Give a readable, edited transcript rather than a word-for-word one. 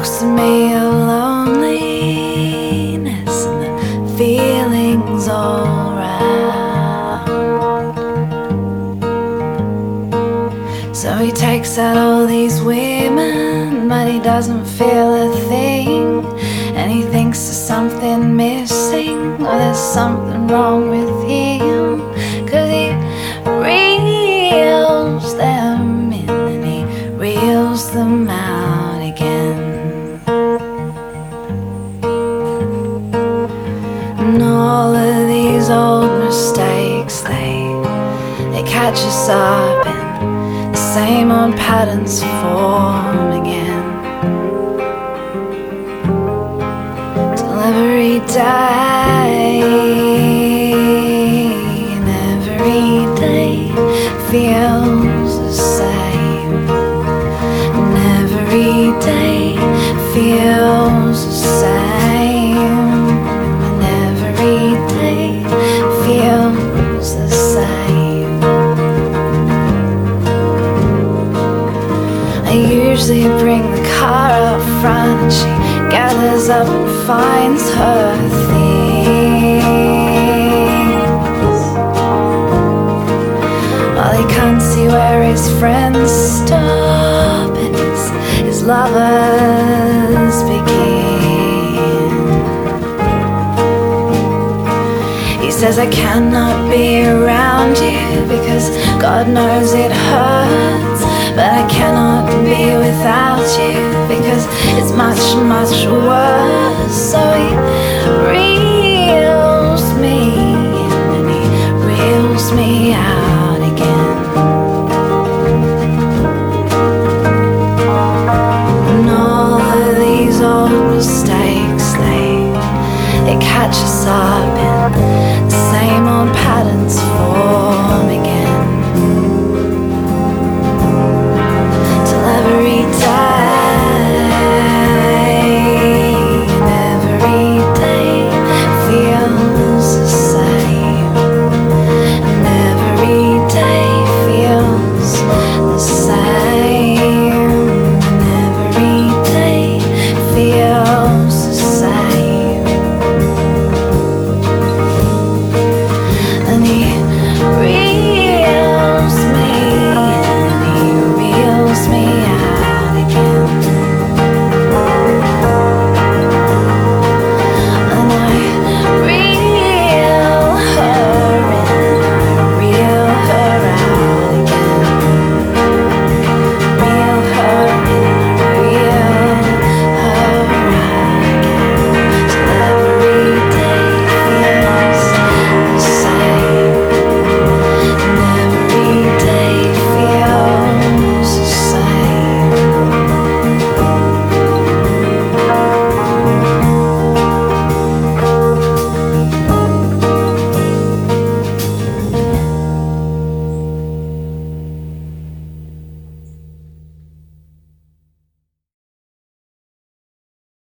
talks to me of loneliness and the feelings all round. So he takes out all these women, but he doesn't feel a thing. And he thinks there's something missing, or there's something wrong with him. 'Cause he reels them in and he reels them out again. And all of these old mistakes, they catch us up and the same old patterns form again. Till every day, and every day feels the same. And every day feels the same. And every day feels the same. I usually bring the car up front and she gathers up and finds her things. While he can't see where his friends stop and his lovers begin. He says, I cannot be around you because God knows it hurts. But I cannot be without you because it's much, much worse. So he